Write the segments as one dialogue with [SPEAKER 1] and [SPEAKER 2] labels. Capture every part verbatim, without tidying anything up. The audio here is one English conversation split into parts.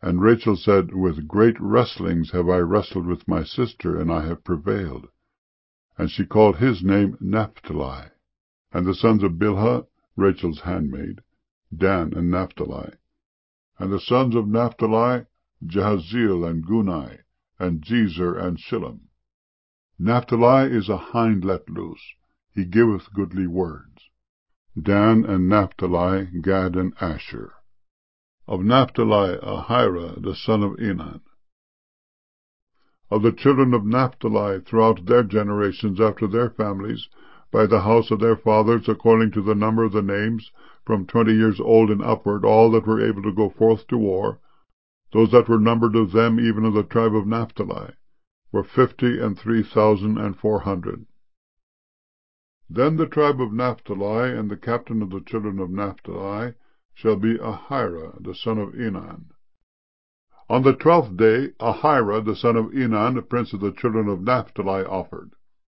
[SPEAKER 1] And Rachel said, With great wrestlings have I wrestled with my sister, and I have prevailed. And she called his name Naphtali. And the sons of Bilhah, Rachel's handmaid, Dan and Naphtali. And the sons of Naphtali, Jahaziel and Guni, and Jezer and Shillem. Naphtali is a hind let loose, he giveth goodly words. Dan and Naphtali, Gad and Asher. Of Naphtali, Ahira, the son of Enan. Of the children of Naphtali, throughout their generations after their families, by the house of their fathers, according to the number of the names, from twenty years old and upward, all that were able to go forth to war, those that were numbered of them, even of the tribe of Naphtali, were fifty and three thousand and four hundred. Then the tribe of Naphtali, and the captain of the children of Naphtali, shall be Ahira, the son of Enan. On the twelfth day, Ahira, the son of Enan, the prince of the children of Naphtali, offered.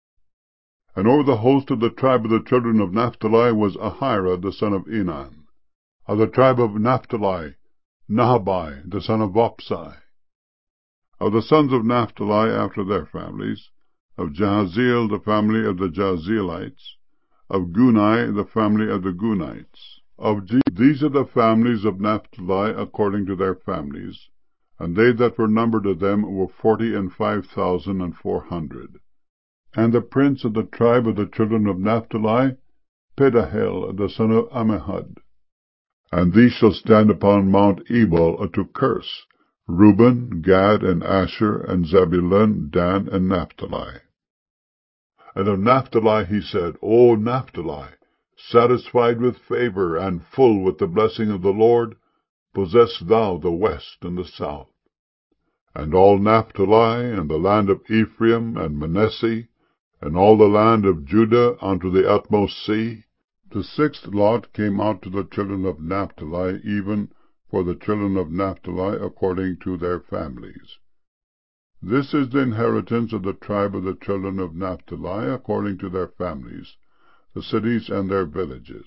[SPEAKER 1] And over the host of the tribe of the children of Naphtali was Ahira, the son of Enan. Of the tribe of Naphtali, Nahabai, the son of Vopsi. Of the sons of Naphtali after their families, of Jahaziel, the family of the Jahazielites, of Guni, the family of the Gunites. Of G These are the families of Naphtali according to their families, and they that were numbered of them were forty and five thousand and four hundred. And the prince of the tribe of the children of Naphtali, Pedahel, the son of Ammihud. And these shall stand upon Mount Ebal to curse, Reuben, Gad, and Asher, and Zebulun, Dan, and Naphtali. And of Naphtali he said, O Naphtali, satisfied with favor, and full with the blessing of the Lord, possess thou the west and the south. And all Naphtali, and the land of Ephraim, and Manasseh, and all the land of Judah unto the utmost sea, the sixth lot came out to the children of Naphtali, even for the children of Naphtali according to their families. This is the inheritance of the tribe of the children of Naphtali according to their families, the cities and their villages.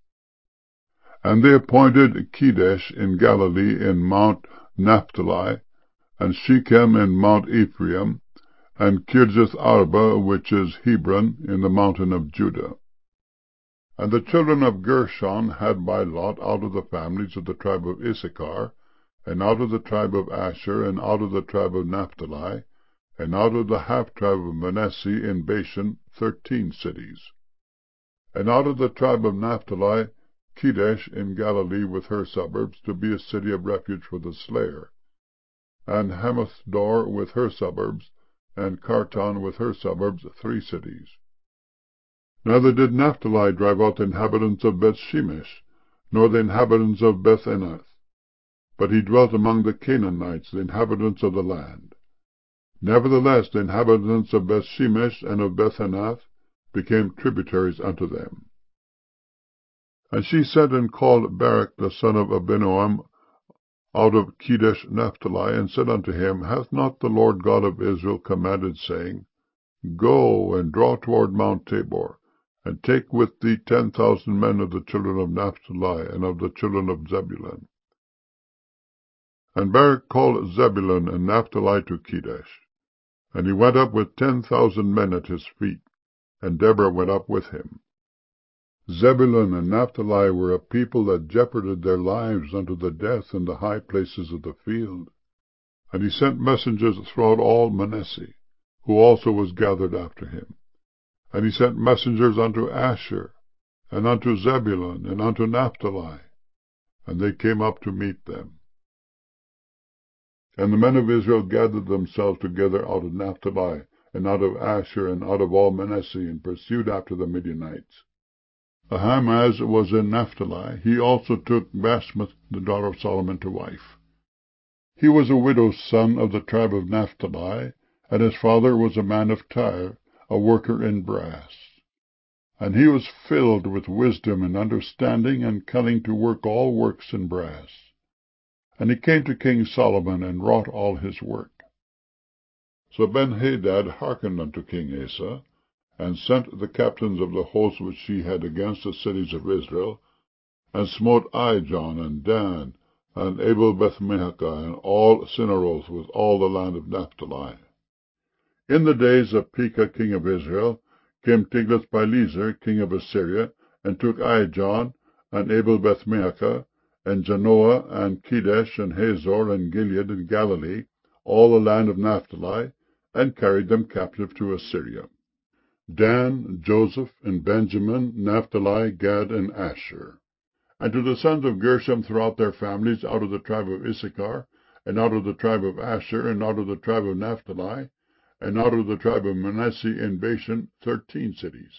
[SPEAKER 1] And they appointed Kedesh in Galilee in Mount Naphtali, and Shechem in Mount Ephraim, and Kirjath Arba, which is Hebron, in the mountain of Judah. And the children of Gershon had by lot out of the families of the tribe of Issachar, and out of the tribe of Asher, and out of the tribe of Naphtali, and out of the half-tribe of Manasseh in Bashan, thirteen cities. And out of the tribe of Naphtali, Kedesh in Galilee with her suburbs, to be a city of refuge for the slayer, and Hamathdor with her suburbs, and Kartan with her suburbs, three cities. Neither did Naphtali drive out the inhabitants of Bethshemesh, nor the inhabitants of Bethanath, but he dwelt among the Canaanites, the inhabitants of the land. Nevertheless the inhabitants of Bethshemesh and of Bethanath became tributaries unto them. And she sent and called Barak the son of Abinoam out of Kedesh Naphtali, and said unto him, Hath not the Lord God of Israel commanded, saying, Go and draw toward Mount Tabor, and take with thee ten thousand men of the children of Naphtali and of the children of Zebulun? And Barak called Zebulun and Naphtali to Kedesh, and he went up with ten thousand men at his feet, and Deborah went up with him. Zebulun and Naphtali were a people that jeoparded their lives unto the death in the high places of the field. And he sent messengers throughout all Manasseh, who also was gathered after him. And he sent messengers unto Asher, and unto Zebulun, and unto Naphtali, and they came up to meet them. And the men of Israel gathered themselves together out of Naphtali, and out of Asher, and out of all Manasseh, and pursued after the Midianites. Ahimaaz was in Naphtali. He also took Basmath, the daughter of Solomon, to wife. He was a widow's son of the tribe of Naphtali, and his father was a man of Tyre, a worker in brass. And he was filled with wisdom and understanding, and cunning to work all works in brass. And he came to King Solomon, and wrought all his work. So Benhadad hearkened unto King Asa, and sent the captains of the host which he had against the cities of Israel, and smote Ijon, and Dan, and Abel-Beth-maachah, and all Cinneroth, with all the land of Naphtali. In the days of Pekah king of Israel came Tiglath-Pileser king of Assyria, and took Ijon, and Abel-Beth-maachah, and Janoah, and Kedesh, and Hazor, and Gilead, and Galilee, all the land of Naphtali, and carried them captive to Assyria. Dan, Joseph, and Benjamin, Naphtali, Gad, and Asher. And to the sons of Gershom throughout their families, out of the tribe of Issachar, and out of the tribe of Asher, and out of the tribe of Naphtali, and out of the tribe of Manasseh in Bashan, thirteen cities.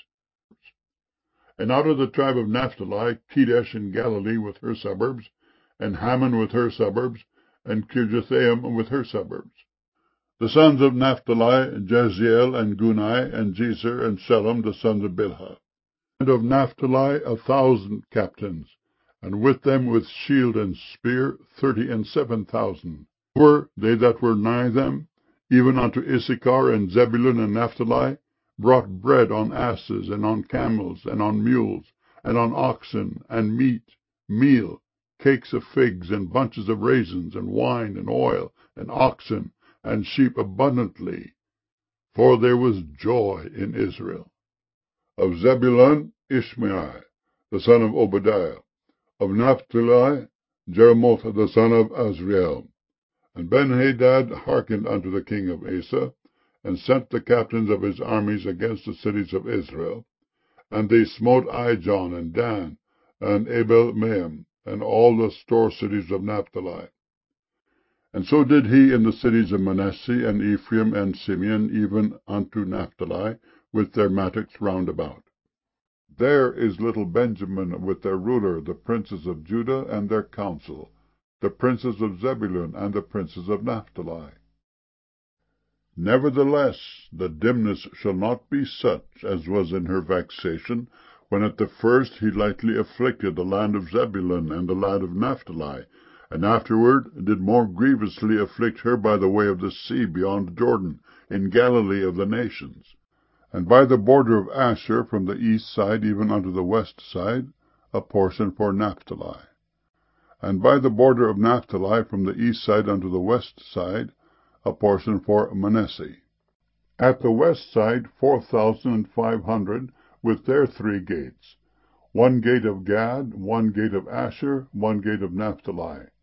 [SPEAKER 1] And out of the tribe of Naphtali, Kedesh in Galilee with her suburbs, and Hammon with her suburbs, and Kirjathaim with her suburbs. The sons of Naphtali, Jeziel, and Guni, and Jezer, and Shalom, the sons of Bilhah. And of Naphtali a thousand captains, and with them with shield and spear thirty and seven thousand. Were they that were nigh them, even unto Issachar and Zebulun and Naphtali, brought bread on asses, and on camels, and on mules, and on oxen, and meat, meal, cakes of figs, and bunches of raisins, and wine, and oil, and oxen, and sheep abundantly, for there was joy in Israel. Of Zebulun, Ishmael, the son of Obadiah. Of Naphtali, Jeremoth, the son of Azriel. And Benhadad hearkened unto the king of Asa, and sent the captains of his armies against the cities of Israel. And they smote Ijon, and Dan, and Abel-maim, and all the store cities of Naphtali. And so did he in the cities of Manasseh, and Ephraim, and Simeon, even unto Naphtali, with their mattocks round about. There is little Benjamin with their ruler, the princes of Judah and their council, the princes of Zebulun and the princes of Naphtali. Nevertheless, the dimness shall not be such as was in her vexation, when at the first he lightly afflicted the land of Zebulun and the land of Naphtali, and afterward did more grievously afflict her by the way of the sea beyond Jordan, in Galilee of the nations. And by the border of Asher from the east side even unto the west side, a portion for Naphtali. And by the border of Naphtali from the east side unto the west side, a portion for Manasseh. At the west side four thousand and five hundred, with their three gates, one gate of Gad, one gate of Asher, one gate of Naphtali.